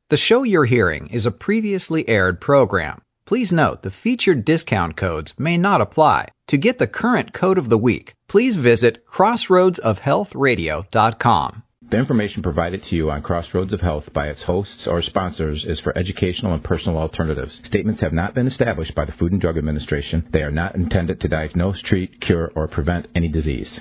The show you're hearing is a previously aired program. Please note the featured discount codes may not apply. To get the current code of the week, please visit crossroadsofhealthradio.com. The information provided to you on Crossroads of Health by its hosts or sponsors is for educational and personal alternatives. Statements have not been established by the Food and Drug Administration. They are not intended to diagnose, treat, cure, or prevent any disease.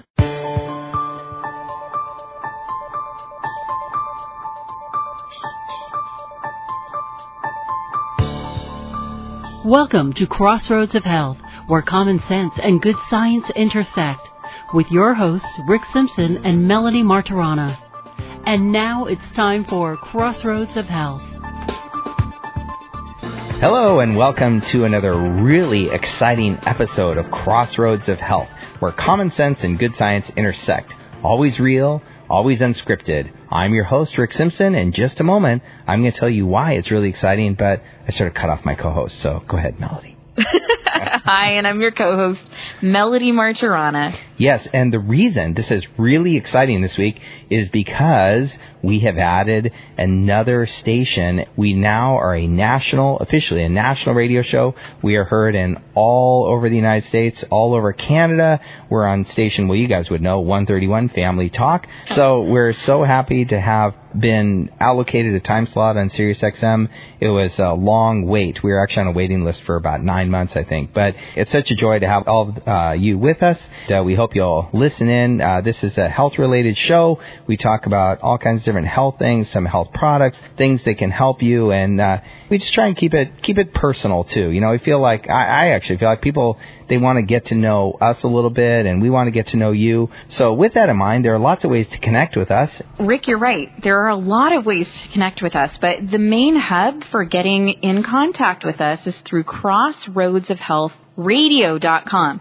Welcome to Crossroads of Health, where common sense and good science intersect, with your hosts Rick Simpson and Melody Martirana. And now it's time for Crossroads of Health. Hello and welcome to another really exciting episode of Crossroads of Health, where common sense and good science intersect. Always real, always unscripted. I'm your host, Rick Simpson, and in just a moment, I'm going to tell you why it's really exciting, but I sort of cut off my co-host, so go ahead, Melody. Hi, and I'm your co-host, Melody Martirana. Yes, and the reason this is really exciting this week is because we have added another station. We now are officially a national radio show. We are heard in all over the United States, all over Canada. We're on station, well, you guys would know, 131 Family Talk. So we're so happy to have been allocated a time slot on SiriusXM. It was a long wait. We were actually on a waiting list for about 9 months, I think. But it's such a joy to have all of you with us. We hope you'll listen in. This is a health-related show. We talk about all kinds of different health things, some health products, things that can help you, and we just try and keep it personal too. You know, I actually feel like people, they want to get to know us a little bit, and we want to get to know you. So with that in mind, there are lots of ways to connect with us. Rick, you're right. There are a lot of ways to connect with us, but the main hub for getting in contact with us is through crossroadsofhealthradio.com.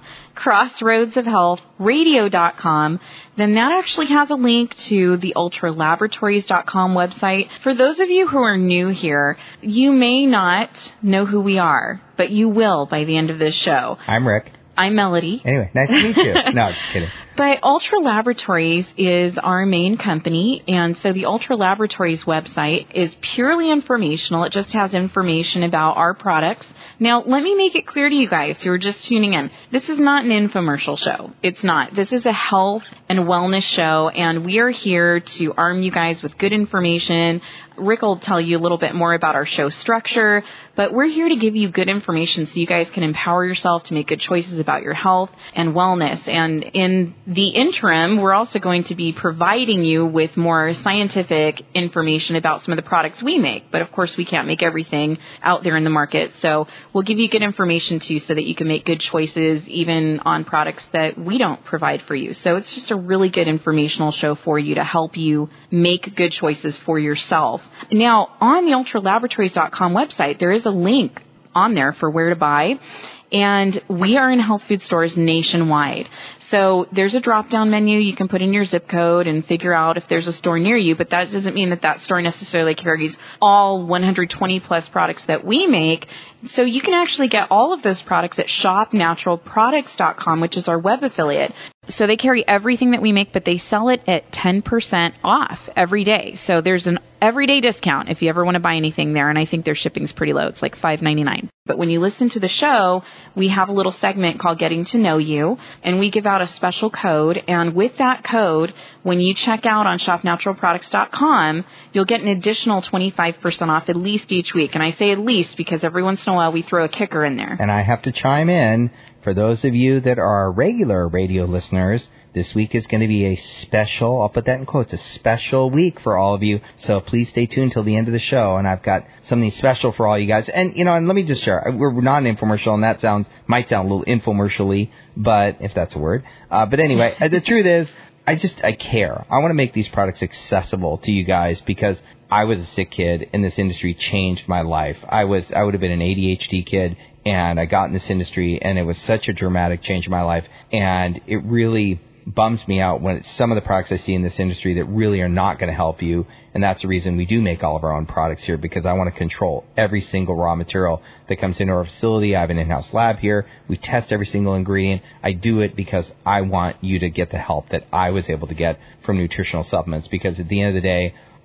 crossroadsofhealthradio.com. Then that actually has a link to the ultralaboratories.com website. For those of you who are new here, you may not know who we are, but you will by the end of this show. I'm Rick. I'm Melody. Anyway, nice to meet you. No, just kidding. But Ultra Laboratories is our main company, and so the Ultra Laboratories website is purely informational. It just has information about our products. Now, let me make it clear to you guys who are just tuning in. This is not an infomercial show. It's not. This is a health and wellness show, and we are here to arm you guys with good information. Rick will tell you a little bit more about our show structure, but we're here to give you good information so you guys can empower yourself to make good choices about your health and wellness. And in the interim, we're also going to be providing you with more scientific information about some of the products we make. But of course, we can't make everything out there in the market. So we'll give you good information too so that you can make good choices even on products that we don't provide for you. So it's just a really good informational show for you to help you make good choices for yourself. Now, on the ultralaboratories.com website, there is a link on there for where to buy. And we are in health food stores nationwide. So there's a drop-down menu. You can put in your zip code and figure out if there's a store near you, but that doesn't mean that store necessarily carries all 120-plus products that we make. So you can actually get all of those products at shopnaturalproducts.com, which is our web affiliate. So they carry everything that we make, but they sell it at 10% off every day. So there's an everyday discount if you ever want to buy anything there, and I think their shipping's pretty low. It's like $5.99. But when you listen to the show, we have a little segment called Getting to Know You, and we give out a special code. And with that code, when you check out on shopnaturalproducts.com, you'll get an additional 25% off at least each week. And I say at least because every once in a while we throw a kicker in there. And I have to chime in. For those of you that are regular radio listeners, this week is going to be a special, I'll put that in quotes, a special week for all of you. So please stay tuned till the end of the show, and I've got something special for all you guys. And, and let me just share, we're not an infomercial, and that might sound a little infomercially, but if that's a word. But anyway, the truth is, I care. I want to make these products accessible to you guys because I was a sick kid, and this industry changed my life. I would have been an ADHD kid, and I got in this industry, and it was such a dramatic change in my life, and it really bums me out when it's some of the products I see in this industry that really are not going to help you, and that's the reason we do make all of our own products here, because I want to control every single raw material that comes into our facility. I have an in-house lab here. We test every single ingredient. I do it because I want you to get the help that I was able to get from nutritional supplements, because at the end of the day,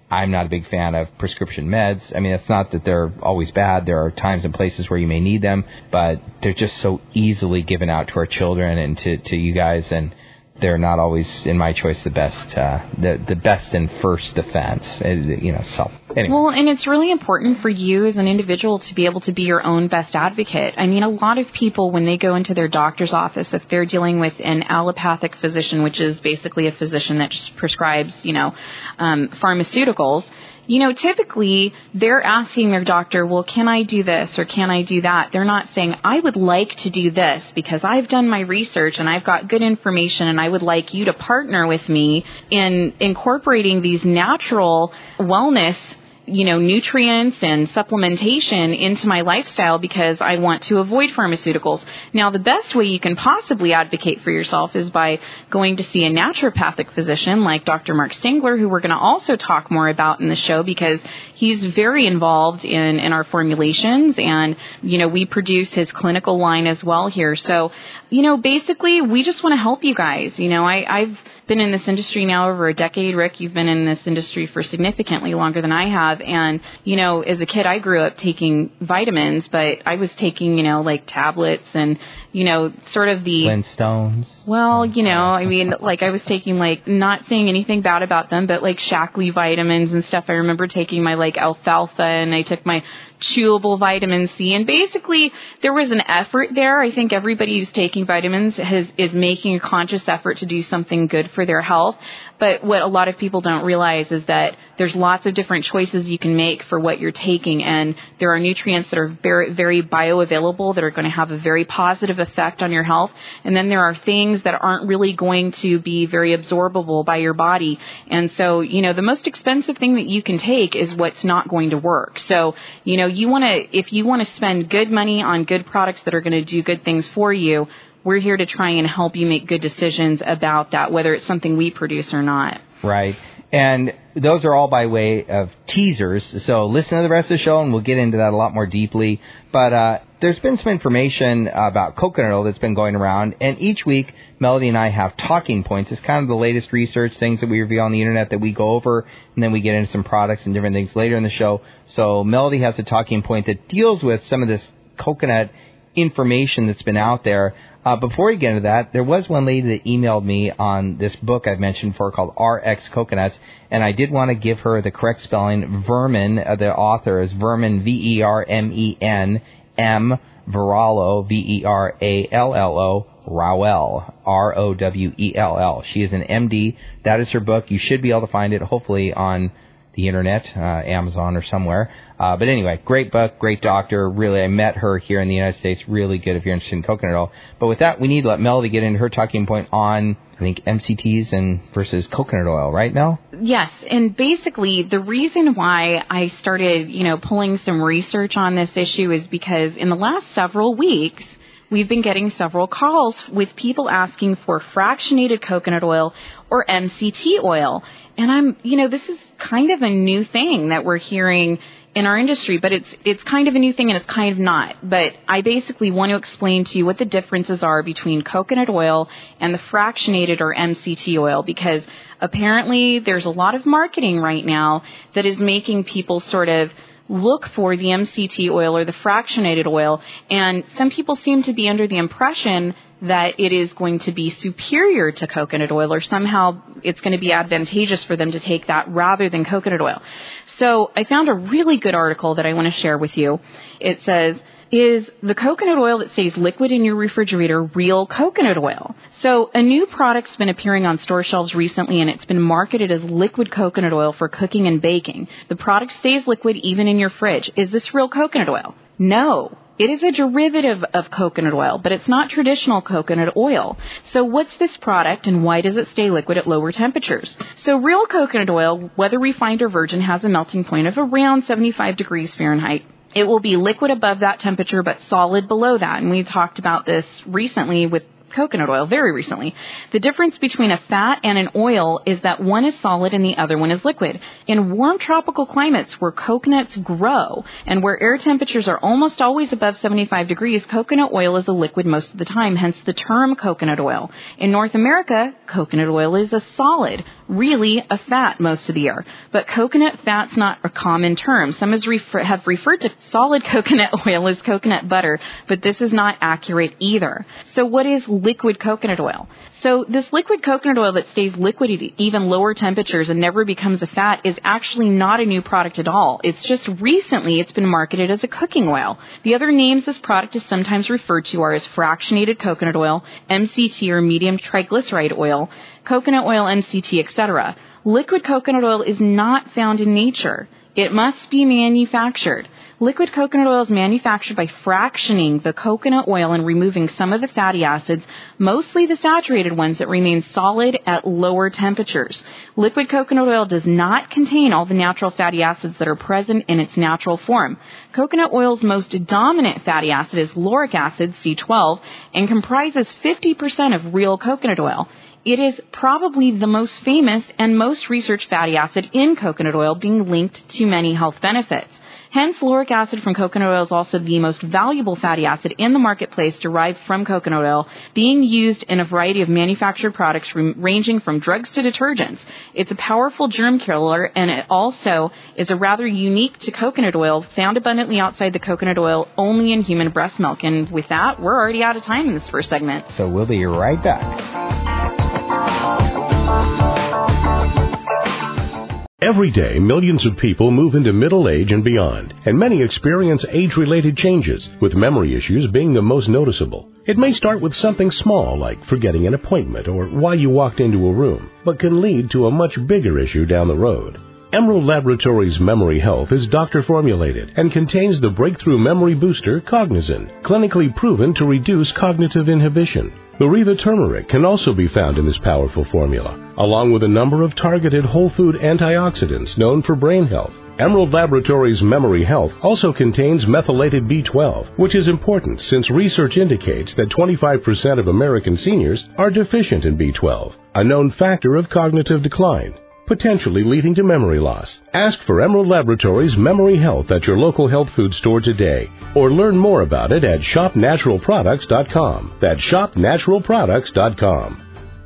I'm not a big fan of prescription meds. I mean, it's not that they're always bad. There are times and places where you may need them, but they're just so easily given out to our children and to you guys, and they're not always, in my choice, the best, the best and first defense. So anyway. Well, and it's really important for you as an individual to be able to be your own best advocate. I mean, a lot of people, when they go into their doctor's office, if they're dealing with an allopathic physician, which is basically a physician that just prescribes, pharmaceuticals, typically they're asking their doctor, well, can I do this or can I do that? They're not saying, I would like to do this because I've done my research and I've got good information and I would like you to partner with me in incorporating these natural wellness nutrients and supplementation into my lifestyle because I want to avoid pharmaceuticals. Now, the best way you can possibly advocate for yourself is by going to see a naturopathic physician like Dr. Mark Stengler, who we're going to also talk more about in the show because he's very involved in our formulations, and, we produce his clinical line as well here. So, basically, we just want to help you guys. I've been in this industry now over a decade. Rick, you've been in this industry for significantly longer than I have. And, as a kid, I grew up taking vitamins, but I was taking, like tablets and, sort of the Flintstones. Well, I was taking not saying anything bad about them, but Shaklee vitamins and stuff. I remember taking my alfalfa, and I took my chewable vitamin C, and basically there was an effort there. I think everybody who's taking vitamins is making a conscious effort to do something good for their health. But what a lot of people don't realize is that there's lots of different choices you can make for what you're taking, and there are nutrients that are very, very bioavailable that are going to have a very positive effect on your health, and then there are things that aren't really going to be very absorbable by your body. And so, the most expensive thing that you can take is what's not going to work. So, if you want to spend good money on good products that are going to do good things for you, we're here to try and help you make good decisions about that, whether it's something we produce or not. Right. And those are all by way of teasers. So listen to the rest of the show, and we'll get into that a lot more deeply. But there's been some information about coconut oil that's been going around, and each week Melody and I have talking points. It's kind of the latest research, things that we reveal on the internet that we go over, and then we get into some products and different things later in the show. So Melody has a talking point that deals with some of this coconut information that's been out there. Before we get into that, there was one lady that emailed me on this book I've mentioned before called RX Coconuts, and I did want to give her the correct spelling. Vermen, the author is Vermen, Vermen, M, Verallo, Verallo, Rowell, Rowell. She is an MD. That is her book. You should be able to find it, hopefully, on the internet, Amazon or somewhere. But anyway, great book, great doctor. Really, I met her here in the United States. Really good if you're interested in coconut oil. But with that, we need to let Melody get into her talking point on, I think, MCTs and versus coconut oil. Right, Mel? Yes. And basically, the reason why I started, pulling some research on this issue is because in the last several weeks, we've been getting several calls with people asking for fractionated coconut oil or MCT oil. And this is kind of a new thing that we're hearing in our industry, but it's kind of a new thing and it's kind of not. But I basically want to explain to you what the differences are between coconut oil and the fractionated or MCT oil, because apparently there's a lot of marketing right now that is making people sort of look for the MCT oil or the fractionated oil, and some people seem to be under the impression that it is going to be superior to coconut oil, or somehow it's going to be advantageous for them to take that rather than coconut oil. So I found a really good article that I want to share with you. It says, is the coconut oil that stays liquid in your refrigerator real coconut oil? So a new product's been appearing on store shelves recently, and it's been marketed as liquid coconut oil for cooking and baking. The product stays liquid even in your fridge. Is this real coconut oil? No. It is a derivative of coconut oil, but it's not traditional coconut oil. So what's this product, and why does it stay liquid at lower temperatures? So real coconut oil, whether refined or virgin, has a melting point of around 75 degrees Fahrenheit. It will be liquid above that temperature, but solid below that. And we talked about this recently with coconut oil very recently. The difference between a fat and an oil is that one is solid and the other one is liquid. In warm tropical climates where coconuts grow and where air temperatures are almost always above 75 degrees, coconut oil is a liquid most of the time, hence the term coconut oil. In North America, coconut oil is a solid, really a fat most of the year. But coconut fat's not a common term. Some have referred to solid coconut oil as coconut butter, but this is not accurate either. So what is liquid coconut oil? So this liquid coconut oil that stays liquid at even lower temperatures and never becomes a fat is actually not a new product at all. It's just recently it's been marketed as a cooking oil. The other names this product is sometimes referred to are as fractionated coconut oil, MCT or medium triglyceride oil, coconut oil, MCT, etc. Liquid coconut oil is not found in nature. It must be manufactured. Liquid coconut oil is manufactured by fractioning the coconut oil and removing some of the fatty acids, mostly the saturated ones that remain solid at lower temperatures. Liquid coconut oil does not contain all the natural fatty acids that are present in its natural form. Coconut oil's most dominant fatty acid is lauric acid, C12, and comprises 50% of real coconut oil. It is probably the most famous and most researched fatty acid in coconut oil, being linked to many health benefits. Hence, lauric acid from coconut oil is also the most valuable fatty acid in the marketplace derived from coconut oil, being used in a variety of manufactured products ranging from drugs to detergents. It's a powerful germ killer, and it also is a rather unique to coconut oil, found abundantly outside the coconut oil, only in human breast milk. And with that, we're already out of time in this first segment. So we'll be right back. Every day, millions of people move into middle age and beyond, and many experience age-related changes, with memory issues being the most noticeable. It may start with something small, like forgetting an appointment or why you walked into a room, but can lead to a much bigger issue down the road. Emerald Laboratories Memory Health is doctor-formulated and contains the breakthrough memory booster Cognizin, clinically proven to reduce cognitive inhibition. Mariva turmeric can also be found in this powerful formula, along with a number of targeted whole food antioxidants known for brain health. Emerald Laboratories Memory Health also contains methylated B12, which is important since research indicates that 25% of American seniors are deficient in B12, a known factor of cognitive decline, potentially leading to memory loss. Ask for Emerald Laboratories Memory Health at your local health food store today, or learn more about it at shopnaturalproducts.com. That's shopnaturalproducts.com.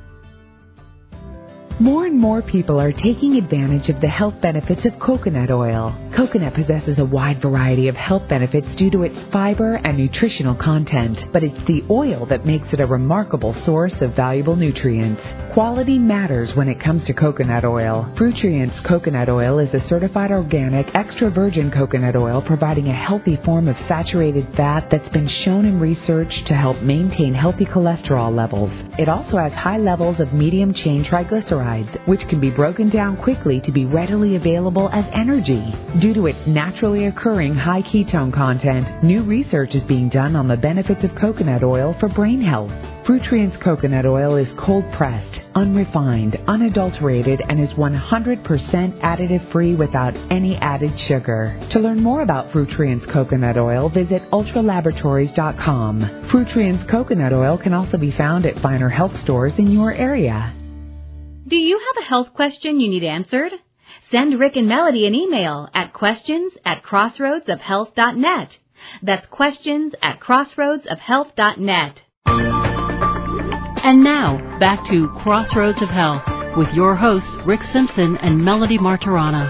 More and more people are taking advantage of the health benefits of coconut oil. Coconut possesses a wide variety of health benefits due to its fiber and nutritional content, but it's the oil that makes it a remarkable source of valuable nutrients. Quality matters when it comes to coconut oil. Frutrient's coconut oil is a certified organic, extra virgin coconut oil providing a healthy form of saturated fat that's been shown in research to help maintain healthy cholesterol levels. It also has high levels of medium-chain triglycerides, which can be broken down quickly to be readily available as energy. Due to its naturally occurring high ketone content, new research is being done on the benefits of coconut oil for brain health. Frutrient's coconut oil is cold-pressed, unrefined, unadulterated, and is 100% additive-free without any added sugar. To learn more about Frutrient's coconut oil, visit ultralaboratories.com. Frutrient's coconut oil can also be found at finer health stores in your area. Do you have a health question you need answered? Send Rick and Melody an email at questions@crossroadsofhealth.net. That's questions@crossroadsofhealth.net. And now, back to Crossroads of Health with your hosts, Rick Simpson and Melody Martirana.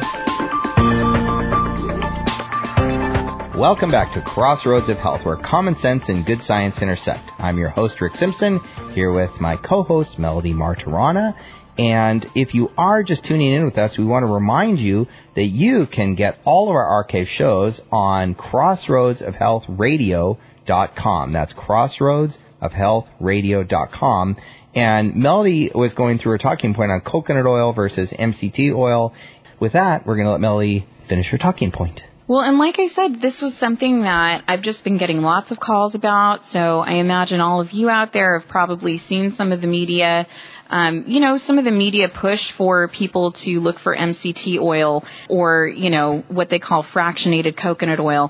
Welcome back to Crossroads of Health, where common sense and good science intersect. I'm your host, Rick Simpson, here with my co-host, Melody Martirana. And if you are just tuning in with us, we want to remind you that you can get all of our archive shows on crossroadsofhealthradio.com. That's crossroadsofhealthradio.com. And Melody was going through her talking point on coconut oil versus MCT oil. With that, we're going to let Melody finish her talking point. Well, and like I said, this was something that I've just been getting lots of calls about, so I imagine all of you out there have probably seen some of the media, some of the media push for people to look for MCT oil or, what they call fractionated coconut oil.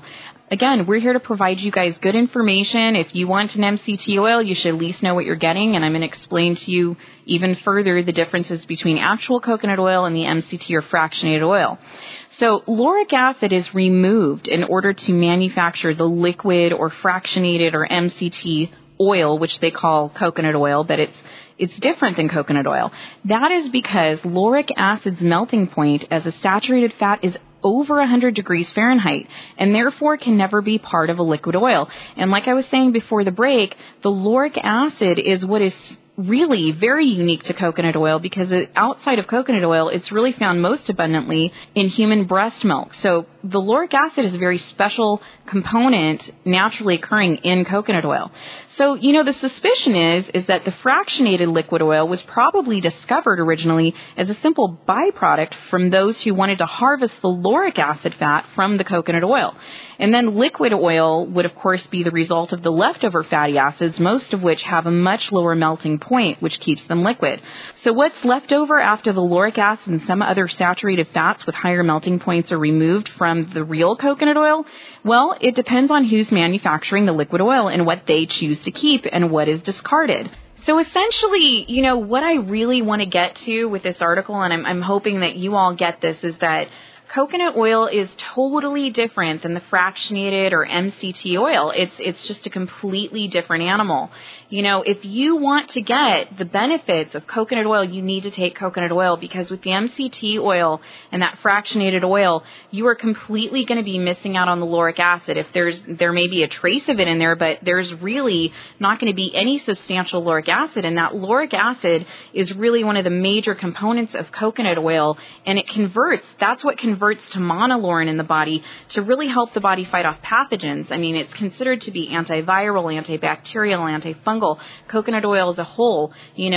Again, we're here to provide you guys good information. If you want an MCT oil, you should at least know what you're getting, and I'm going to explain to you even further the differences between actual coconut oil and the MCT or fractionated oil. So lauric acid is removed in order to manufacture the liquid or fractionated or MCT oil, which they call coconut oil, but it's different than coconut oil. That is because lauric acid's melting point as a saturated fat is over 100 degrees Fahrenheit, and therefore can never be part of a liquid oil. And like I was saying before the break, the lauric acid is what is really very unique to coconut oil, because outside of coconut oil, it's really found most abundantly in human breast milk. So the lauric acid is a very special component naturally occurring in coconut oil. So, the suspicion is that the fractionated liquid oil was probably discovered originally as a simple byproduct from those who wanted to harvest the lauric acid fat from the coconut oil. And then liquid oil would, of course, be the result of the leftover fatty acids, most of which have a much lower melting point, which keeps them liquid. So what's left over after the lauric acid and some other saturated fats with higher melting points are removed from the real coconut oil? Well, it depends on who's manufacturing the liquid oil and what they choose to keep and what is discarded. So essentially, what I really want to get to with this article, and I'm hoping that you all get this, is that coconut oil is totally different than the fractionated or MCT oil. It's just a completely different animal. If you want to get the benefits of coconut oil, you need to take coconut oil, because with the MCT oil and that fractionated oil, you are completely going to be missing out on the lauric acid. If there may be a trace of it in there, but there's really not going to be any substantial lauric acid, and that lauric acid is really one of the major components of coconut oil, and that's what converts to monolaurin in the body to really help the body fight off pathogens. I mean, it's considered to be antiviral, antibacterial, antifungal. Coconut oil as a whole,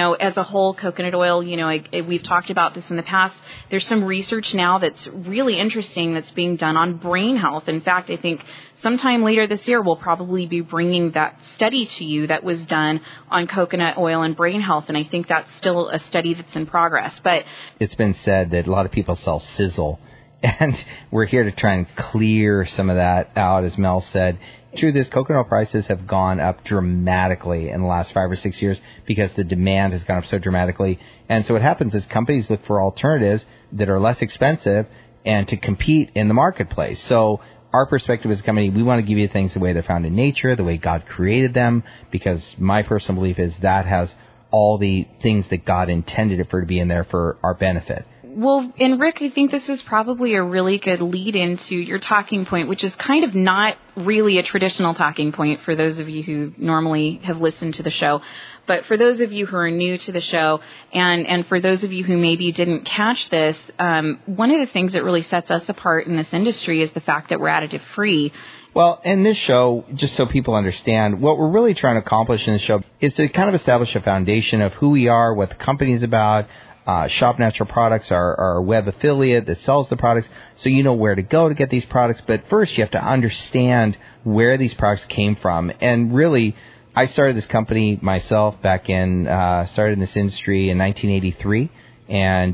coconut oil, we've talked about this in the past. There's some research now that's really interesting that's being done on brain health. In fact, I think sometime later this year, we'll probably be bringing that study to you that was done on coconut oil and brain health, and I think that's still a study that's in progress. But it's been said that a lot of people sell sizzle, and we're here to try and clear some of that out, as Mel said. Through this, coconut oil prices have gone up dramatically in the last 5 or 6 years because the demand has gone up so dramatically. And so what happens is companies look for alternatives that are less expensive and to compete in the marketplace. So our perspective as a company, we want to give you things the way they're found in nature, the way God created them, because my personal belief is that has all the things that God intended it for to be in there for our benefit. Well, and Rick, I think this is probably a really good lead into your talking point, which is kind of not really a traditional talking point for those of you who normally have listened to the show. But for those of you who are new to the show, and for those of you who maybe didn't catch this, one of the things that really sets us apart in this industry is the fact that we're additive free. Well, in this show, just so people understand, what we're really trying to accomplish in this show is to kind of establish a foundation of who we are, what the company is about. Shop Natural Products, our web affiliate that sells the products, so you know where to go to get these products. But first, you have to understand where these products came from. And really, I started this company myself started in this industry in 1983, and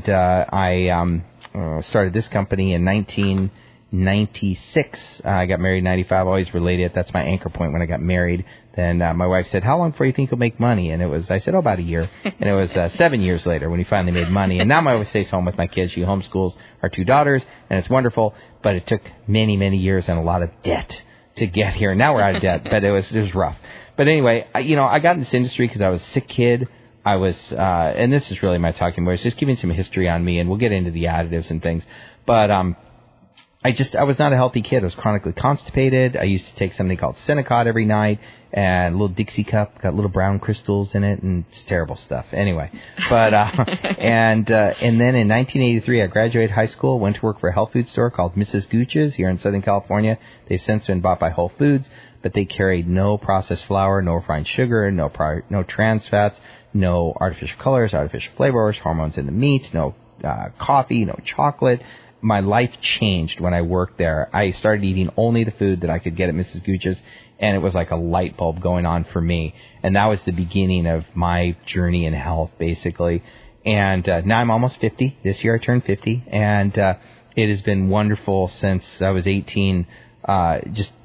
I started this company in 1996. I got married in 95. I always relate it. That's my anchor point when I got married. Then my wife said, "How long before you think you'll make money?" And I said, about a year. And it was 7 years later when we finally made money. And now my wife stays home with my kids. She homeschools our 2 daughters, and it's wonderful. But it took many, many years and a lot of debt to get here. Now we're out of debt, but it was rough. But anyway, I got in this industry because I was a sick kid. I was, and this is really my talking point. It's just giving some history on me, and we'll get into the additives and things. But I was not a healthy kid. I was chronically constipated. I used to take something called Senecot every night, and a little Dixie cup, got little brown crystals in it, and it's terrible stuff. Anyway, but, and then in 1983, I graduated high school, went to work for a health food store called Mrs. Gooch's here in Southern California. They've since been bought by Whole Foods, but they carried no processed flour, no refined sugar, no trans fats, no artificial colors, artificial flavors, hormones in the meat, no coffee, no chocolate. My life changed when I worked there. I started eating only the food that I could get at Mrs. Gooch's, and it was like a light bulb going on for me. And that was the beginning of my journey in health, basically. And now I'm almost 50. This year I turned 50, and it has been wonderful since I was 18, just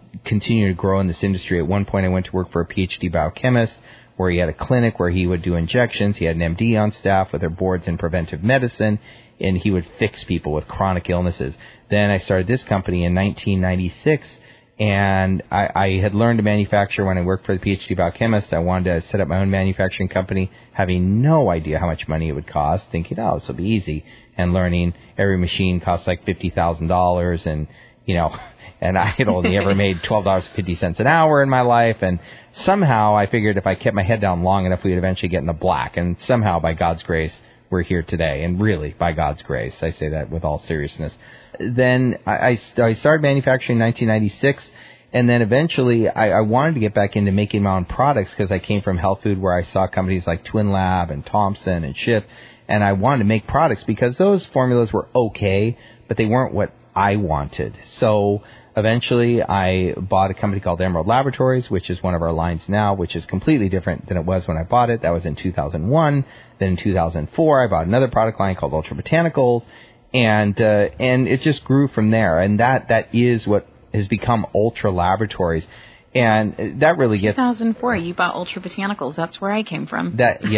continue to grow in this industry. At one point, I went to work for a PhD biochemist where he had a clinic where he would do injections. He had an MD on staff with their boards in preventive medicine, and he would fix people with chronic illnesses. Then I started this company in 1996, and I had learned to manufacture when I worked for the PhD biochemist. I wanted to set up my own manufacturing company, having no idea how much money it would cost, thinking, oh, this will be easy, and learning every machine costs like $50,000, and, you know, and I had only ever made $12.50 an hour in my life, and somehow I figured if I kept my head down long enough, we would eventually get in the black, and somehow, by God's grace, we're here today, and really, by God's grace, I say that with all seriousness. Then I started manufacturing in 1996, and then eventually I wanted to get back into making my own products because I came from health food where I saw companies like Twin Lab and Thompson and Schiff, and I wanted to make products because those formulas were okay, but they weren't what I wanted. So eventually I bought a company called Emerald Laboratories, which is one of our lines now, which is completely different than it was when I bought it. That was in 2001. Then in 2004, I bought another product line called Ultra Botanicals, and it just grew from there. And that is what has become Ultra Laboratories. And that really gets... 2004, you bought Ultra Botanicals. That's where I came from.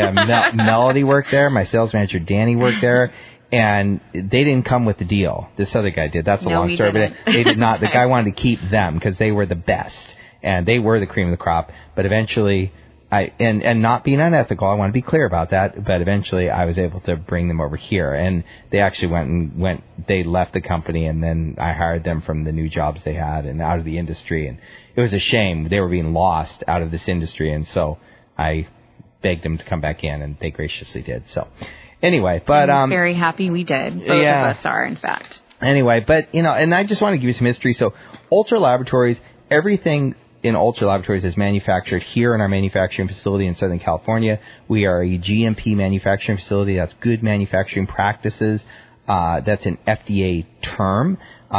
Melody worked there. My sales manager, Danny, worked there. And they didn't come with the deal. This other guy did. That's a long story. But they did not. The guy wanted to keep them because they were the best. And they were the cream of the crop. But eventually... And not being unethical, I want to be clear about that, but eventually I was able to bring them over here, and they actually they left the company, and then I hired them from the new jobs they had and out of the industry, and it was a shame. They were being lost out of this industry, and so I begged them to come back in, and they graciously did. So anyway, but I'm very happy we did. Both of us are, in fact. Anyway, but, you know, and I just want to give you some history. So Ultra Laboratories, everything in Ultra Laboratories is manufactured here in our manufacturing facility in Southern California. We are a GMP manufacturing facility. That's good manufacturing practices. That's an FDA term.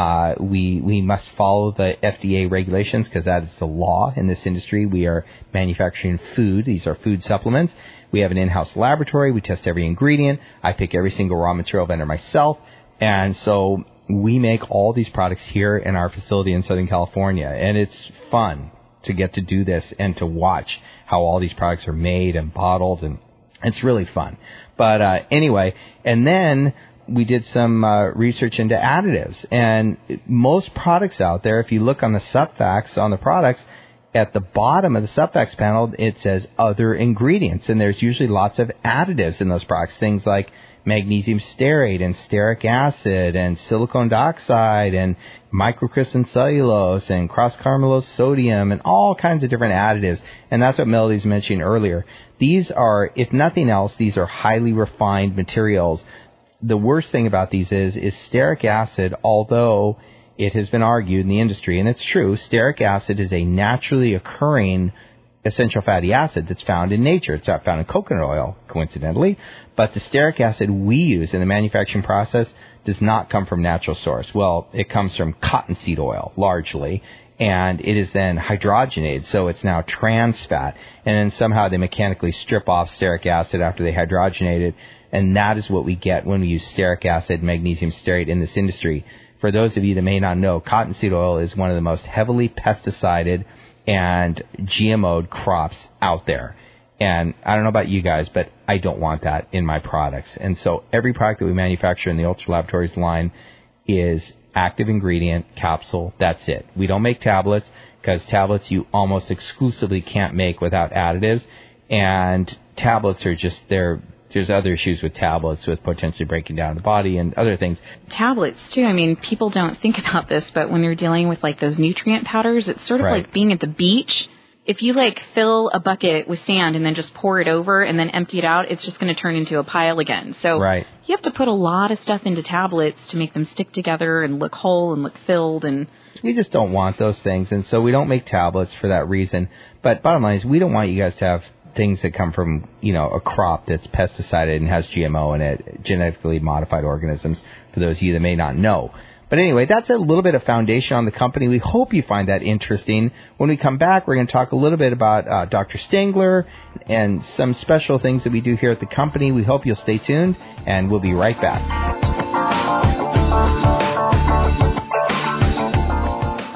We must follow the FDA regulations because that is the law in this industry. We are manufacturing food. These are food supplements. We have an in-house laboratory. We test every ingredient. I pick every single raw material vendor myself. And so we make all these products here in our facility in Southern California, and it's fun to get to do this and to watch how all these products are made and bottled, and it's really fun. But anyway, and then we did some research into additives, and most products out there, if you look on the subfacts on the products, at the bottom of the subfacts panel, it says other ingredients, and there's usually lots of additives in those products, things like magnesium stearate and stearic acid and silicone dioxide and microcrystalline cellulose and cross-carbamylose sodium and all kinds of different additives. And that's what Melody's mentioning earlier. These are, if nothing else, these are highly refined materials. The worst thing about these is stearic acid, although it has been argued in the industry, and it's true, stearic acid is a naturally occurring essential fatty acid that's found in nature. It's not found in coconut oil, coincidentally, but the stearic acid we use in the manufacturing process does not come from natural source. Well, it comes from cottonseed oil, largely, and it is then hydrogenated, so it's now trans fat, and then somehow they mechanically strip off stearic acid after they hydrogenate it, and that is what we get when we use stearic acid, magnesium stearate in this industry. For those of you that may not know, cottonseed oil is one of the most heavily pesticided and GMO'd crops out there. And I don't know about you guys, but I don't want that in my products. And so every product that we manufacture in the Ultra Laboratories line is active ingredient, capsule, that's it. We don't make tablets because tablets you almost exclusively can't make without additives. And tablets are just, there's other issues with tablets with potentially breaking down the body and other things. Tablets, too. I mean, people don't think about this, but when you're dealing with, like, those nutrient powders, it's sort of like being at the beach. If you, like, fill a bucket with sand and then just pour it over and then empty it out, it's just going to turn into a pile again. So you have to put a lot of stuff into tablets to make them stick together and look whole and look filled. And we just don't want those things, and so we don't make tablets for that reason. But bottom line is we don't want you guys to have things that come from, you know, a crop that's pesticided and has GMO in it, genetically modified organisms, for those of you that may not know. But anyway, that's a little bit of foundation on the company. We hope you find that interesting. When we come back, we're going to talk a little bit about Dr. Stengler and some special things that we do here at the company. We hope you'll stay tuned, and we'll be right back.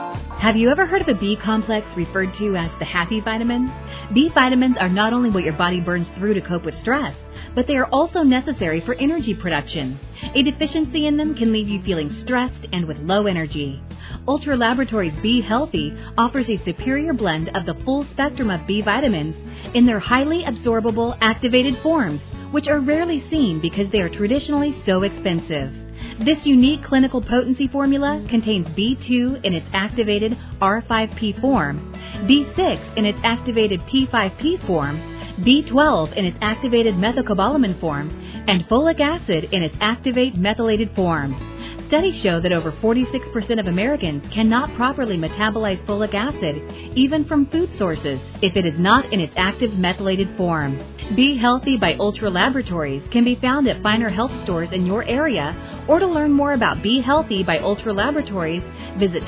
Have you ever heard of a B complex referred to as the happy vitamin? B vitamins are not only what your body burns through to cope with stress, but they are also necessary for energy production. A deficiency in them can leave you feeling stressed and with low energy. Ultra Laboratories B Healthy offers a superior blend of the full spectrum of B vitamins in their highly absorbable activated forms, which are rarely seen because they are traditionally so expensive. This unique clinical potency formula contains B2 in its activated R5P form, B6 in its activated P5P form, B12 in its activated methylcobalamin form, and folic acid in its activate methylated form. Studies show that over 46% of Americans cannot properly metabolize folic acid, even from food sources, if it is not in its active methylated form. Be Healthy by Ultra Laboratories can be found at finer health stores in your area, or to learn more about Be Healthy by Ultra Laboratories, visit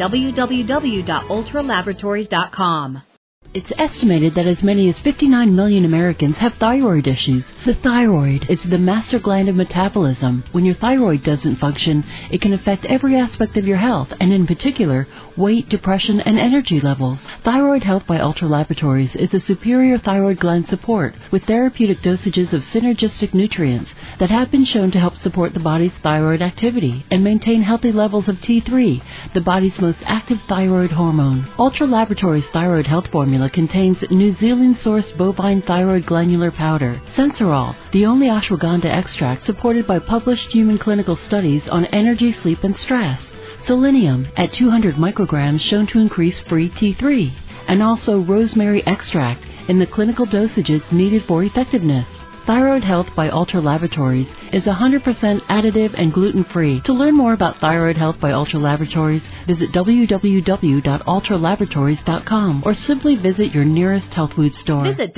www.ultralaboratories.com. It's estimated that as many as 59 million Americans have thyroid issues. The thyroid is the master gland of metabolism. When your thyroid doesn't function, it can affect every aspect of your health, and in particular, weight, depression, and energy levels. Thyroid Health by Ultra Laboratories is a superior thyroid gland support with therapeutic dosages of synergistic nutrients that have been shown to help support the body's thyroid activity and maintain healthy levels of T3, the body's most active thyroid hormone. Ultra Laboratories Thyroid Health Formula contains New Zealand-sourced bovine thyroid glandular powder, Sensorol, the only ashwagandha extract supported by published human clinical studies on energy, sleep, and stress, selenium at 200 micrograms shown to increase free T3, and also rosemary extract in the clinical dosages needed for effectiveness. Thyroid Health by Ultra Laboratories is 100% additive and gluten-free. To learn more about Thyroid Health by Ultra Laboratories, visit www.ultralaboratories.com or simply visit your nearest health food store. Visit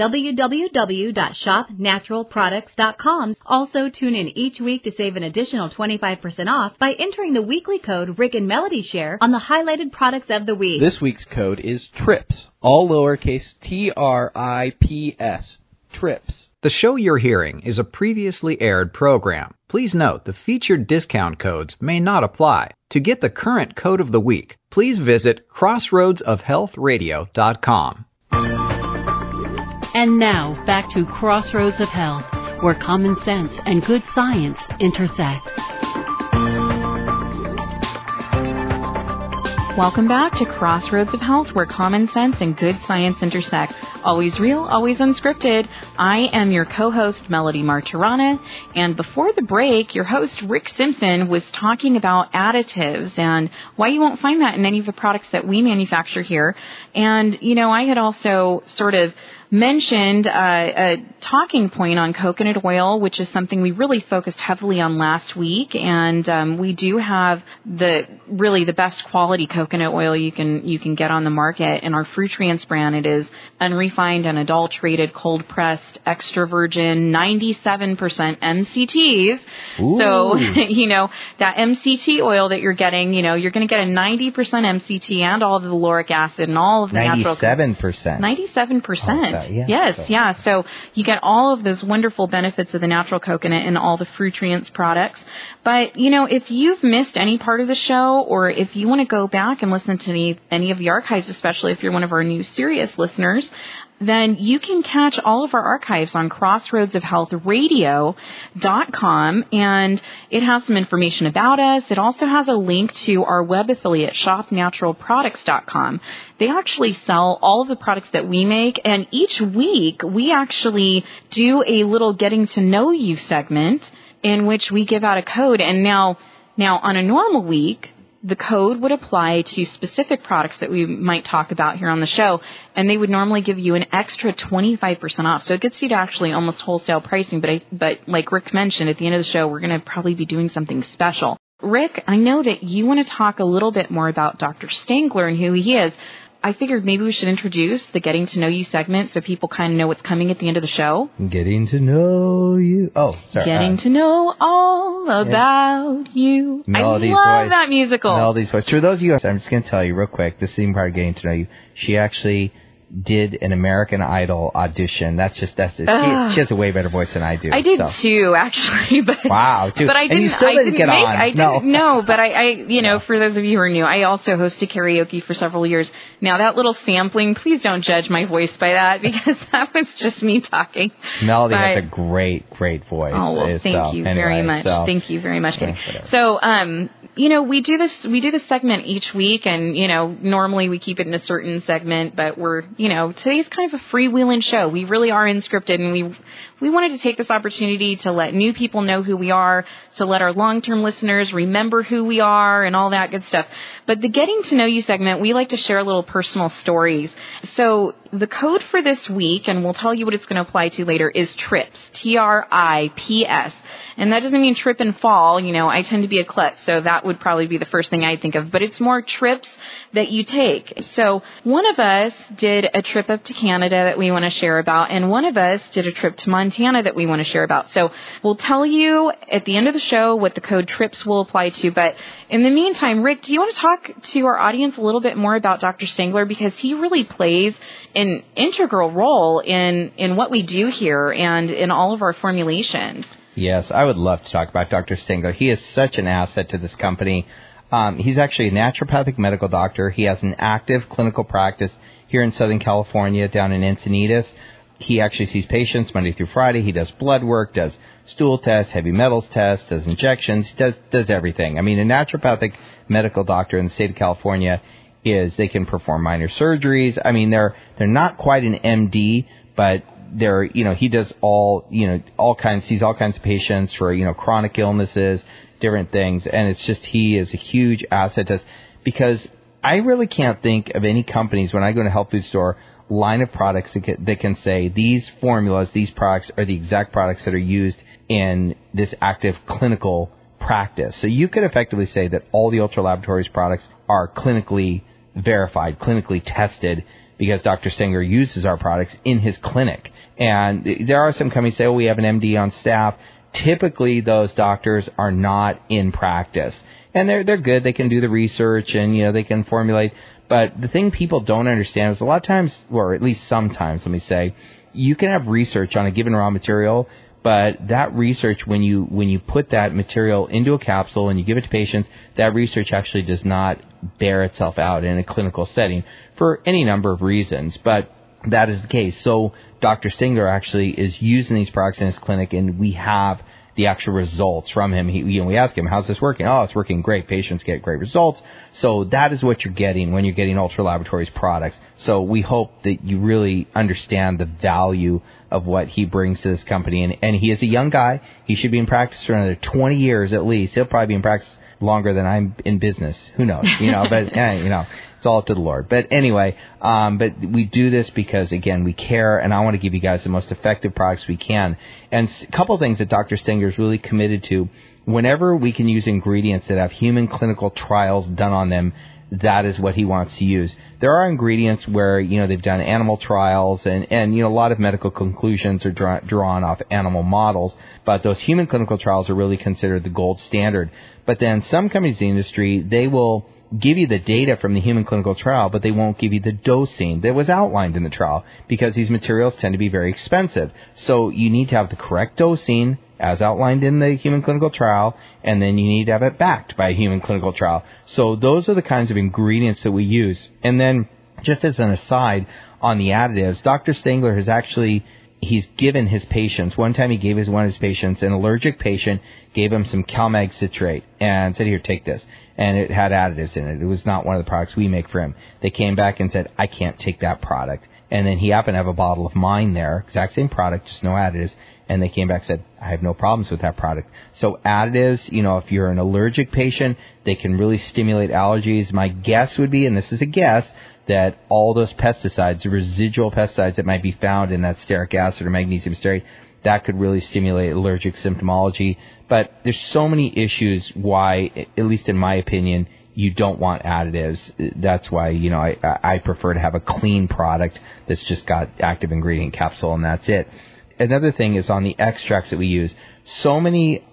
www.shopnaturalproducts.com. Also, tune in each week to save an additional 25% off by entering the weekly code Rick and Melody Share on the highlighted products of the week. This week's code is TRIPS, all lowercase TRIPS. TRIPS. The show you're hearing is a previously aired program. Please note the featured discount codes may not apply. To get the current code of the week, please visit crossroadsofhealthradio.com. And now, back to Crossroads of Health, where common sense and good science intersect. Welcome back to Crossroads of Health, where common sense and good science intersect. Always real, always unscripted. I am your co-host, Melody Martirana, and before the break, your host, Rick Simpson, was talking about additives and why you won't find that in any of the products that we manufacture here. And, you know, I had also sort of mentioned a talking point on coconut oil, which is something we really focused heavily on last week, and we do have the best quality coconut oil you can get on the market. In our Fruitrients brand, it is unrefined, unadulterated, cold pressed, extra virgin, 97% MCTs. Ooh. So you know that MCT oil that you're getting, you know, you're going to get a 90% MCT and all of the lauric acid and all of the 97%. 97%. Yeah, yes, yeah. So you get all of those wonderful benefits of the natural coconut in all the Fruitrients products. But, you know, if you've missed any part of the show, or if you want to go back and listen to any of the archives, especially if you're one of our new serious listeners, then you can catch all of our archives on crossroadsofhealthradio.com, and it has some information about us. It also has a link to our web affiliate, shopnaturalproducts.com. They actually sell all of the products that we make, and each week we actually do a little getting to know you segment in which we give out a code. And now on a normal week, the code would apply to specific products that we might talk about here on the show, and they would normally give you an extra 25% off. So it gets you to actually almost wholesale pricing, but like Rick mentioned, at the end of the show, we're going to probably be doing something special. Rick, I know that you want to talk a little bit more about Dr. Stangler and who he is. I figured maybe we should introduce the Getting to Know You segment so people kind of know what's coming at the end of the show. Getting to know you. Oh, sorry. Getting to know all about you. Melody's I love voice. that musical. Melody's voice. For those of you guys, I'm just going to tell you real quick, this is even part of Getting to Know You. She actually did an American Idol audition. That's it. She has a way better voice than I do. I did too, actually. But, wow, too. But I didn't. And you still didn't get on. No, but I for those of you who are new, I also hosted karaoke for several years. Now that little sampling, please don't judge my voice by that, because that was just me talking. Melody has a great voice. Oh, well, thank you very much. Thank you very much. Yeah, so, we do this segment each week, and, normally we keep it in a certain segment, but today's kind of a freewheeling show. We really are unscripted, and we wanted to take this opportunity to let new people know who we are, to let our long-term listeners remember who we are and all that good stuff. But the Getting to Know You segment, we like to share little personal stories. So the code for this week, and we'll tell you what it's going to apply to later, is TRIPS, TRIPS. And that doesn't mean trip and fall. I tend to be a klutz, so that would probably be the first thing I'd think of. But it's more trips that you take. So one of us did a trip up to Canada that we want to share about, and one of us did a trip to Montana that we want to share about. So we'll tell you at the end of the show what the code TRIPS will apply to. But in the meantime, Rick, do you want to talk to our audience a little bit more about Dr. Stengler? Because he really plays an integral role in what we do here and in all of our formulations. Yes, I would love to talk about Dr. Stengler. He is such an asset to this company. He's actually a naturopathic medical doctor. He has an active clinical practice here in Southern California, down in Encinitas. He actually sees patients Monday through Friday. He does blood work, does stool tests, heavy metals tests, does injections, does everything. I mean, a naturopathic medical doctor in the state of California they can perform minor surgeries. I mean, they're not quite an MD, but he does sees all kinds of patients for, chronic illnesses, different things. And it's just, he is a huge asset to us, because I really can't think of any companies when I go to a health food store line of products that can say these formulas, these products are the exact products that are used in this active clinical practice. So you could effectively say that all the Ultra Laboratories products are clinically verified, clinically tested, because Dr. Stengler uses our products in his clinic. And there are some companies say, we have an MD on staff. Typically, those doctors are not in practice. And they're good. They can do the research and, they can formulate. But the thing people don't understand is a lot of times, or at least sometimes, let me say, you can have research on a given raw material, but that research, when you put that material into a capsule and you give it to patients, that research actually does not bear itself out in a clinical setting for any number of reasons. But that is the case. So Dr. Stengler actually is using these products in his clinic, and we have the actual results from him. We ask him, how's this working? Oh, it's working great. Patients get great results. So that is what you're getting when you're getting Ultra Laboratories products. So we hope that you really understand the value of what he brings to this company. And he is a young guy. He should be in practice for another 20 years at least. He'll probably be in practice longer than I'm in business. Who knows? But it's all up to the Lord. But anyway, but we do this because, again, we care, and I want to give you guys the most effective products we can. And a couple of things that Dr. Stengler is really committed to: whenever we can use ingredients that have human clinical trials done on them, that is what he wants to use. There are ingredients where, they've done animal trials and a lot of medical conclusions are drawn off animal models, but those human clinical trials are really considered the gold standard. But then some companies in the industry, they will give you the data from the human clinical trial, but they won't give you the dosing that was outlined in the trial, because these materials tend to be very expensive. So you need to have the correct dosing as outlined in the human clinical trial, and then you need to have it backed by a human clinical trial. So those are the kinds of ingredients that we use. And then, just as an aside on the additives, Dr. Stengler has actually, he's given his patients, one time he gave one of his patients, an allergic patient, gave him some CalMag citrate and said, here, take this. And it had additives in it. It was not one of the products we make for him. They came back and said, I can't take that product. And then he happened to have a bottle of mine there, exact same product, just no additives. And they came back and said, I have no problems with that product. So additives, if you're an allergic patient, they can really stimulate allergies. My guess would be, and this is a guess, that all those pesticides, the residual pesticides that might be found in that stearic acid or magnesium stearate, that could really stimulate allergic symptomology. But there's so many issues why, at least in my opinion, you don't want additives. That's why, I prefer to have a clean product that's just got active ingredient capsule and that's it. Another thing is on the extracts that we use. So many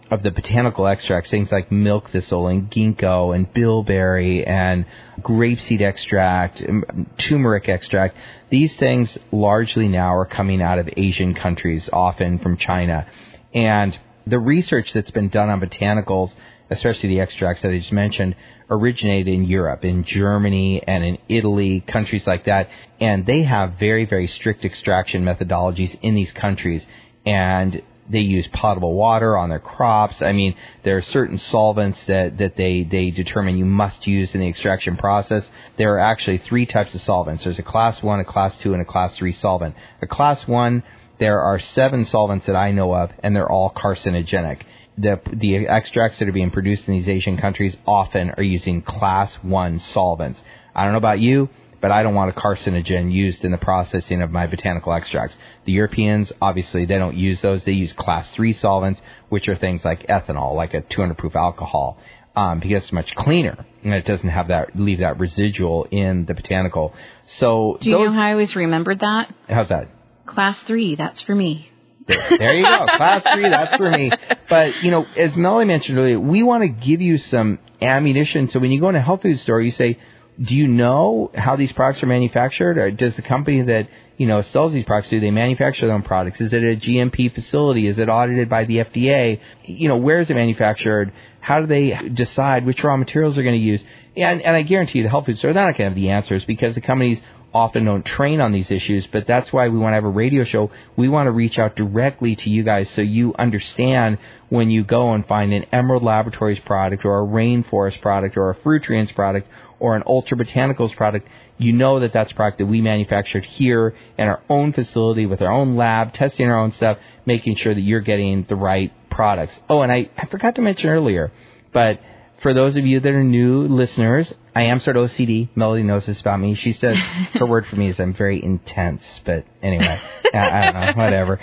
of the botanical extracts, things like milk thistle and ginkgo and bilberry and grapeseed extract, turmeric extract, these things largely now are coming out of Asian countries, often from China. And the research that's been done on botanicals, especially the extracts that I just mentioned, originated in Europe, in Germany and in Italy, countries like that. And they have very, very strict extraction methodologies in these countries. And they use potable water on their crops. I mean, there are certain solvents that they determine you must use in the extraction process. There are actually 3 types of solvents. There's a class 1, a class 2, and a class 3 solvent. A class 1, there are 7 solvents that I know of, and they're all carcinogenic. The extracts that are being produced in these Asian countries often are using class 1 solvents. I don't know about you, but I don't want a carcinogen used in the processing of my botanical extracts. The Europeans, obviously, they don't use those. They use class 3 solvents, which are things like ethanol, like a 200-proof alcohol, because it's much cleaner and it doesn't have leave that residual in the botanical. So, do you know how I always remembered that? How's that? Class 3, that's for me. There you go. Class 3, that's for me. But, as Melanie mentioned earlier, we want to give you some ammunition. So when you go in a health food store, you say, do you know how these products are manufactured? Or does the company that, sells these products, do they manufacture their own products? Is it a GMP facility? Is it audited by the FDA? Where is it manufactured? How do they decide which raw materials they're going to use? And I guarantee you the health food store, they're not going to have the answers because the companies often don't train on these issues, but that's why we want to have a radio show. We want to reach out directly to you guys so you understand when you go and find an Emerald Laboratories product or a Rainforest product or a Fruitrients product or an Ultra Botanicals product, you know that that's a product that we manufactured here in our own facility with our own lab, testing our own stuff, making sure that you're getting the right products. Oh, and I forgot to mention earlier, but for those of you that are new listeners, I am sort of OCD. Melody knows this about me. She said her word for me is I'm very intense. But anyway, I don't know, whatever.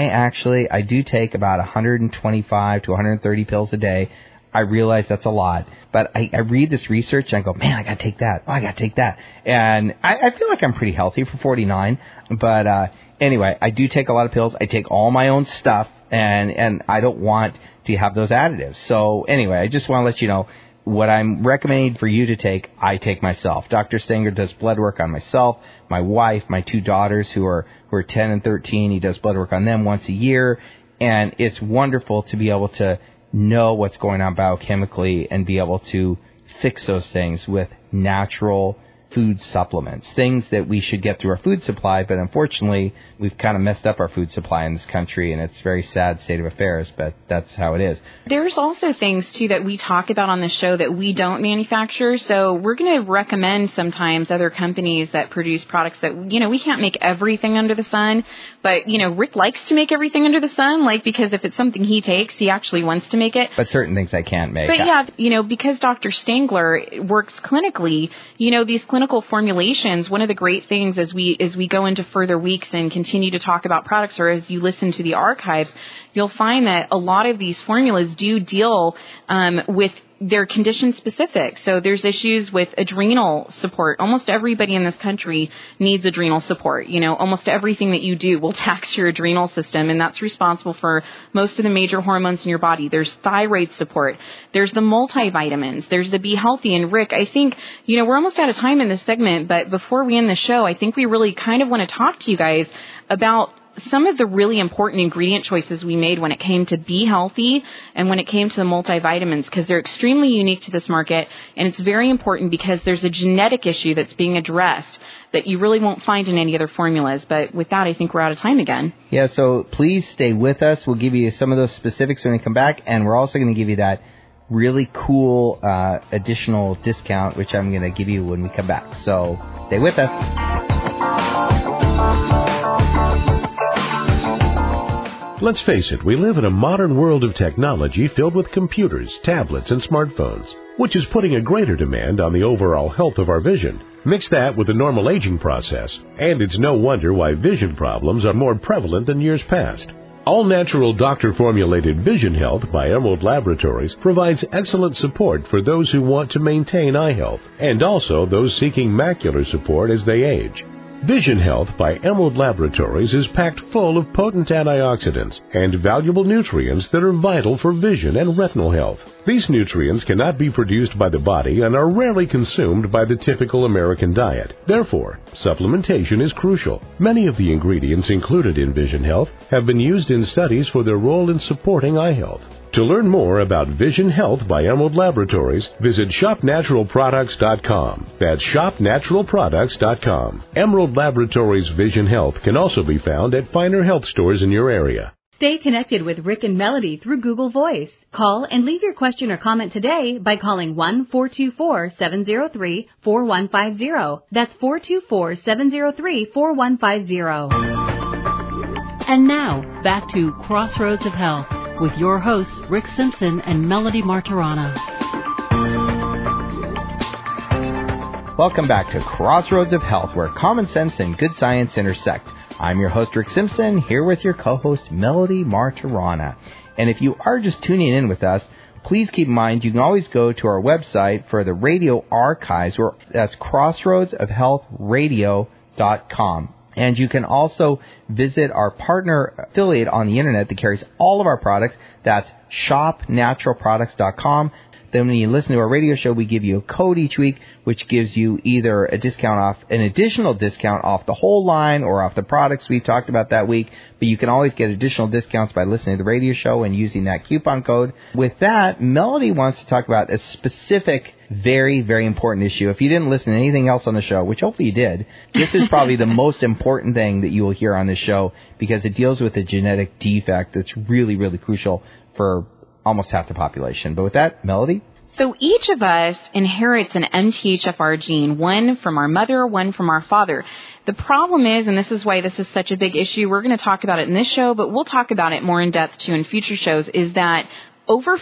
I do take about 125 to 130 pills a day. I realize that's a lot. But I read this research and I go, man, I got to take that. Oh, I got to take that. And I feel like I'm pretty healthy for 49. But anyway, I do take a lot of pills. I take all my own stuff. And I don't want to have those additives. So anyway, I just want to let you know what I'm recommending for you to take, I take myself. Dr. Stenger does blood work on myself, my wife, my 2 daughters who are 10 and 13. He does blood work on them once a year. And it's wonderful to be able to know what's going on biochemically and be able to fix those things with natural food supplements, things that we should get through our food supply, but unfortunately, we've kind of messed up our food supply in this country, and it's a very sad state of affairs, but that's how it is. There's also things, too, that we talk about on the show that we don't manufacture, so we're going to recommend sometimes other companies that produce products that, we can't make everything under the sun, but, Rick likes to make everything under the sun, because if it's something he takes, he actually wants to make it. But certain things I can't make. But yeah, because Dr. Stengler works clinically, these clinical formulations, one of the great things as we go into further weeks and continue to talk about products, or as you listen to the archives, you'll find that a lot of these formulas do deal with their condition specific. So there's issues with adrenal support. Almost everybody in this country needs adrenal support. Almost everything that you do will tax your adrenal system, and that's responsible for most of the major hormones in your body. There's thyroid support. There's the multivitamins. There's the Be Healthy. And Rick, I think, we're almost out of time in this segment, but before we end the show, I think we really kind of want to talk to you guys about some of the really important ingredient choices we made when it came to Be Healthy and when it came to the multivitamins, because they're extremely unique to this market, and it's very important because there's a genetic issue that's being addressed that you really won't find in any other formulas. But with that, I think we're out of time again. Yeah, so please stay with us. We'll give you some of those specifics when we come back, and we're also going to give you that really cool additional discount, which I'm going to give you when we come back. So stay with us. Let's face it, we live in a modern world of technology filled with computers, tablets, and smartphones, which is putting a greater demand on the overall health of our vision. Mix that with the normal aging process, and it's no wonder why vision problems are more prevalent than years past. All-natural doctor-formulated Vision Health by Emerald Laboratories provides excellent support for those who want to maintain eye health, and also those seeking macular support as they age. Vision Health by Emerald Laboratories is packed full of potent antioxidants and valuable nutrients that are vital for vision and retinal health. These nutrients cannot be produced by the body and are rarely consumed by the typical American diet. Therefore, supplementation is crucial. Many of the ingredients included in Vision Health have been used in studies for their role in supporting eye health. To learn more about Vision Health by Emerald Laboratories, visit shopnaturalproducts.com. That's shopnaturalproducts.com. Emerald Laboratories Vision Health can also be found at finer health stores in your area. Stay connected with Rick and Melody through Google Voice. Call and leave your question or comment today by calling 1-424-703-4150. That's 424-703-4150. And now, back to Crossroads of Health with your hosts, Rick Simpson and Melody Martirana. Welcome back to Crossroads of Health, where common sense and good science intersect. I'm your host, Rick Simpson, here with your co-host, Melody Martirana. And if you are just tuning in with us, please keep in mind you can always go to our website for the radio archives, where that's crossroadsofhealthradio.com. And you can also visit our partner affiliate on the internet that carries all of our products. That's shopnaturalproducts.com. Then when you listen to our radio show, we give you a code each week, which gives you either a discount off, an additional discount off the whole line or off the products we've talked about that week. But you can always get additional discounts by listening to the radio show and using that coupon code. With that, Melody wants to talk about a specific, very, very important issue. If you didn't listen to anything else on the show, which hopefully you did, this is probably the most important thing that you will hear on this show, because it deals with a genetic defect that's really, really crucial for almost half the population. But with that, Melody? So each of us inherits an MTHFR gene, one from our mother, one from our father. The problem is, and this is why this is such a big issue, we're going to talk about it in this show, but we'll talk about it more in depth too in future shows, is that over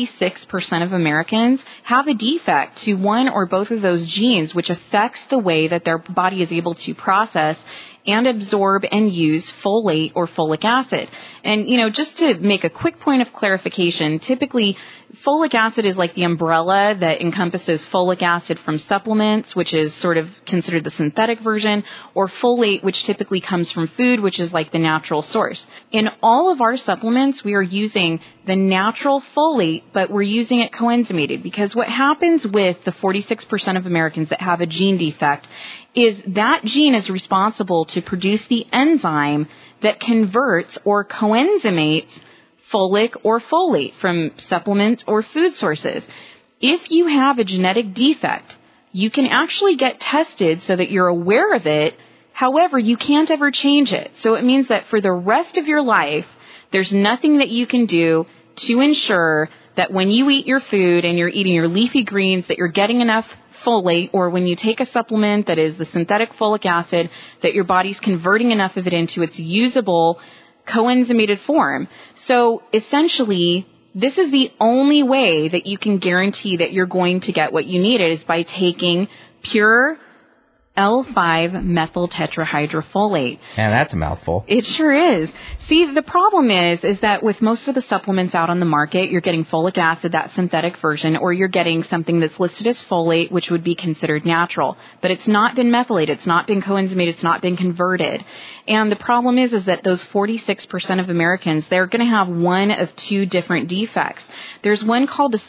46% of Americans have a defect to one or both of those genes, which affects the way that their body is able to process and absorb and use folate or folic acid. And, just to make a quick point of clarification, typically folic acid is like the umbrella that encompasses folic acid from supplements, which is sort of considered the synthetic version, or folate, which typically comes from food, which is like the natural source. In all of our supplements, we are using the natural folate, but we're using it coenzymated, because what happens with the 46% of Americans that have a gene defect is that gene is responsible to produce the enzyme that converts or coenzymates folic or folate from supplements or food sources. If you have a genetic defect, you can actually get tested so that you're aware of it. However, you can't ever change it. So it means that for the rest of your life, there's nothing that you can do to ensure that when you eat your food and you're eating your leafy greens, that you're getting enough folate, or when you take a supplement that is the synthetic folic acid, that your body's converting enough of it into its usable coenzymated form. So essentially, this is the only way that you can guarantee that you're going to get what you need, is by taking pure L5-methyl tetrahydrofolate. And that's a mouthful. It sure is. See, the problem is that with most of the supplements out on the market, you're getting folic acid, that synthetic version, or you're getting something that's listed as folate, which would be considered natural. But it's not been methylated, it's not been coenzymated, it's not been converted. And the problem is that those 46% of Americans, they're going to have one of two different defects. There's one called the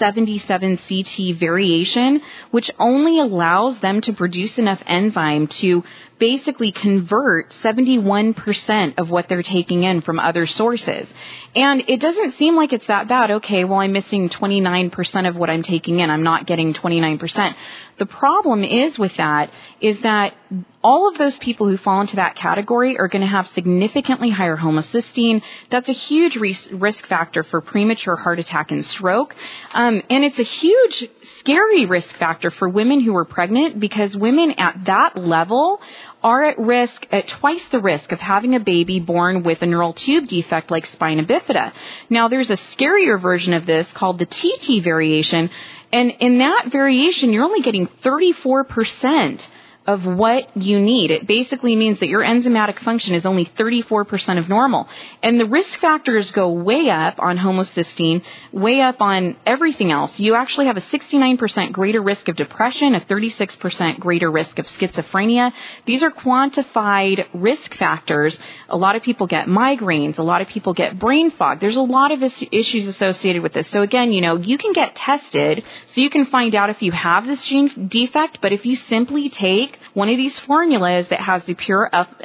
677CT variation, which only allows them to produce enough enzyme to basically convert 71% of what they're taking in from other sources. And it doesn't seem like it's that bad. Okay, well, I'm missing 29% of what I'm taking in. I'm not getting 29%. The problem is with that is that all of those people who fall into that category are going to have significantly higher homocysteine. That's a huge risk factor for premature heart attack and stroke. And it's a huge, scary risk factor for women who are pregnant, because women at that level are at risk, at twice the risk of having a baby born with a neural tube defect like spina bifida. Now, there's a scarier version of this called the TT variation, and in that variation, you're only getting 34% of what you need. It basically means that your enzymatic function is only 34% of normal. And the risk factors go way up on homocysteine, way up on everything else. You actually have a 69% greater risk of depression, a 36% greater risk of schizophrenia. These are quantified risk factors. A lot of people get migraines. A lot of people get brain fog. There's a lot of issues associated with this. So again, you can get tested so you can find out if you have this gene defect, but if you simply take one of these formulas that has the pure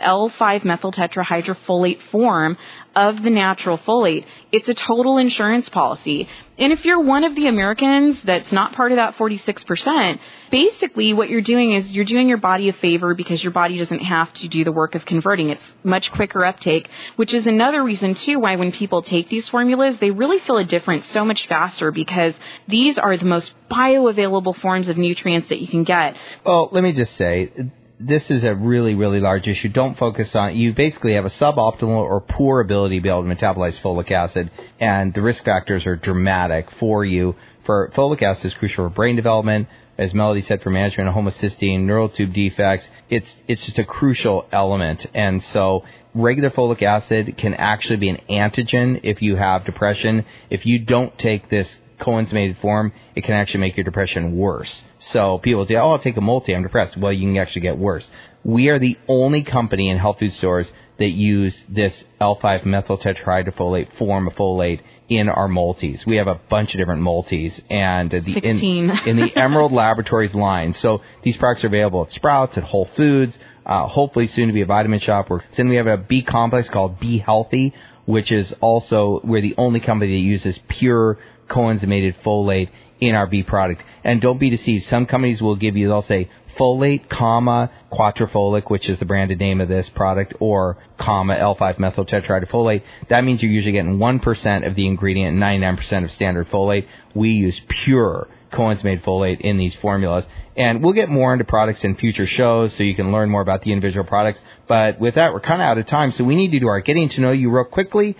L5-methyltetrahydrofolate form of the natural folate, it's a total insurance policy. And if you're one of the Americans that's not part of that 46%, basically what you're doing is you're doing your body a favor because your body doesn't have to do the work of converting. It's much quicker uptake, which is another reason, too, why when people take these formulas, they really feel a difference so much faster because these are the most bioavailable forms of nutrients that you can get. Well, let me just say, this is a really, really large issue. Don't focus on it. You basically have a suboptimal or poor ability to be able to metabolize folic acid, and the risk factors are dramatic for you. For folic acid is crucial for brain development, as Melody said, for management of homocysteine, neural tube defects. It's just a crucial element. And so regular folic acid can actually be an antigen if you have depression. If you don't take this coenzymated form, it can actually make your depression worse. So people say, I'll take a multi, I'm depressed. Well, you can actually get worse. We are the only company in health food stores that use this L5-methyltetrahydrofolate form of folate in our multis. We have a bunch of different multis, and in the Emerald Laboratories line. So these products are available at Sprouts, at Whole Foods, hopefully soon to be a Vitamin Shop. Then we have a B complex called Be Healthy, which is also, we're the only company that uses pure coenzymated folate in our B product. And don't be deceived. Some companies will give you, they'll say folate, quatrafolic, which is the branded name of this product, or L5-methyltetrahydrofolate. That means you're usually getting 1% of the ingredient and 99% of standard folate. We use pure coenzymated folate in these formulas. And we'll get more into products in future shows so you can learn more about the individual products. But with that, we're kind of out of time, so we need to do our getting to know you real quickly.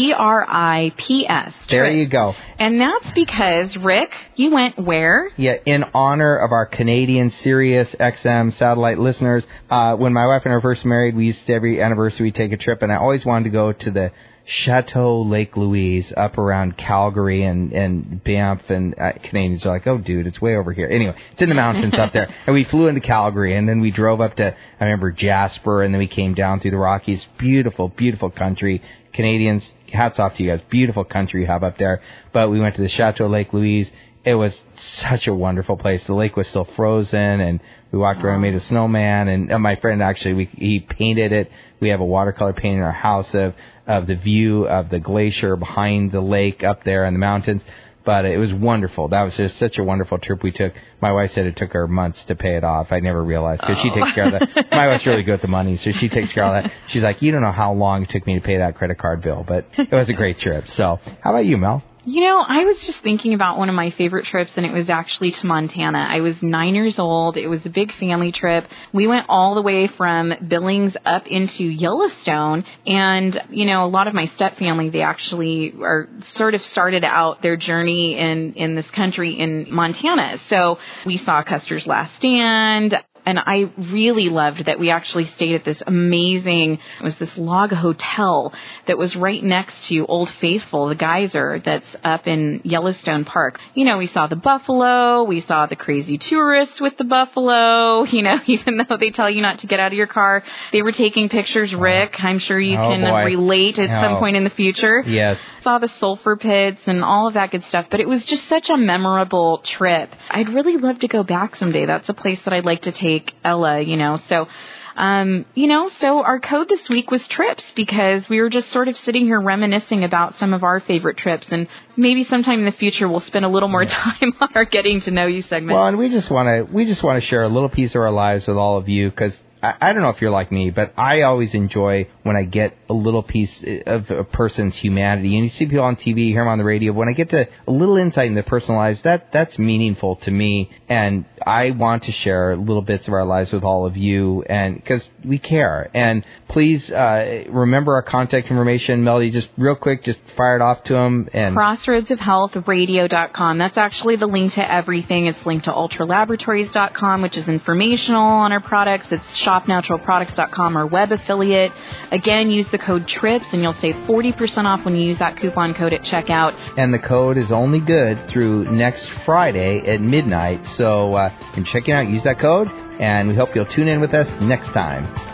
TRIPS. There you go. And that's because, Rick, you went where? Yeah, in honor of our Canadian Sirius XM satellite listeners. When my wife and I were first married, we used to, every anniversary, we'd take a trip, and I always wanted to go to the Chateau Lake Louise up around Calgary and Banff, and Canadians are like, oh, dude, it's way over here. Anyway, it's in the mountains up there. And we flew into Calgary, and then we drove up to, I remember, Jasper, and then we came down through the Rockies. Beautiful, beautiful country. Canadians, hats off to you guys. Beautiful country you have up there. But we went to the Chateau Lake Louise. It was such a wonderful place. The lake was still frozen, and we walked around and made a snowman. And my friend, actually, he painted it. We have a watercolor painting in our house of the view of the glacier behind the lake up there in the mountains. But it was wonderful. That was just such a wonderful trip we took. My wife said it took her months to pay it off. I never realized, because she takes care of that. My wife's really good with the money, so she takes care of that. She's like, you don't know how long it took me to pay that credit card bill, but it was a great trip. So how about you, Mel? You know, I was just thinking about one of my favorite trips, and it was actually to Montana. I was 9 years old. It was a big family trip. We went all the way from Billings up into Yellowstone, and, you know, a lot of my step family, they actually are sort of started out their journey in this country in Montana. So we saw Custer's Last Stand. And I really loved that we actually stayed at this amazing, it was this log hotel that was right next to Old Faithful, the geyser that's up in Yellowstone Park. You know, we saw the buffalo, we saw the crazy tourists with the buffalo, you know, even though they tell you not to get out of your car. They were taking pictures, Rick. I'm sure you can relate at some point in the future. Yes. Saw the sulfur pits and all of that good stuff, but it was just such a memorable trip. I'd really love to go back someday. That's a place that I'd like to take Ella, you know. So, so our code this week was TRIPS, because we were just sort of sitting here reminiscing about some of our favorite trips, and maybe sometime in the future we'll spend a little more time on our Getting to Know You segment. Well, and we just want to share a little piece of our lives with all of you, because I don't know if you're like me, but I always enjoy when I get a little piece of a person's humanity. And you see people on TV, you hear them on the radio. When I get to a little insight in their personal lives, that's meaningful to me. And I want to share little bits of our lives with all of you, and because we care. And please remember our contact information. Melody, just real quick, just fire it off to them. And CrossroadsOfHealthRadio.com. That's actually the link to everything. It's linked to ultralaboratories.com, which is informational on our products. It's shopnaturalproducts.com, our web affiliate. Again, use the code TRIPS, and you'll save 40% off when you use that coupon code at checkout. And the code is only good through next Friday at midnight. So you can check it out, use that code, and we hope you'll tune in with us next time.